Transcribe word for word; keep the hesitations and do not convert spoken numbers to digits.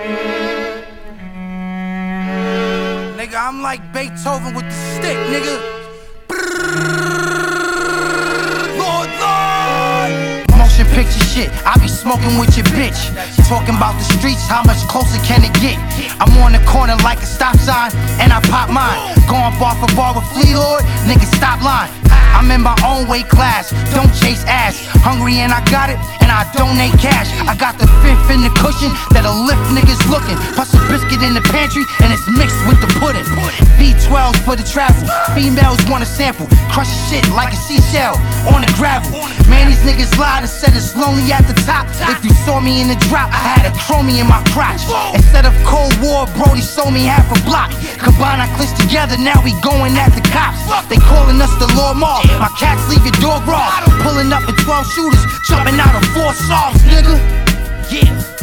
Nigga, I'm like Beethoven with the stick, nigga. Lord, Lord. Motion picture shit, I be smoking with your bitch. Talking about the streets, how much closer can it get? I'm on the corner like a stop sign, and I pop mine. Going bar for bar with Flea Lord, nigga stop line. I'm in my own weight class, don't chase ass. Hungry and I got it, and I donate cash. I got the fifth in the cushion that'll lift niggas looking. Plus a biscuit in the pantry, and it's mixed with the pudding. B twelves for the travel, females wanna sample. Crush shit like a seashell on the gravel. Man, these niggas lied and said it's lonely at the top. If you saw me in the drop, I had a chromie in my crotch. Instead of Cold War, Brody sold me half a block. Combine our clips together, now we going at the cops. They calling us the Lord Mob. My cats leave your door raw. Pulling up in twelve shooters, jumping out of four saws, nigga. Yeah.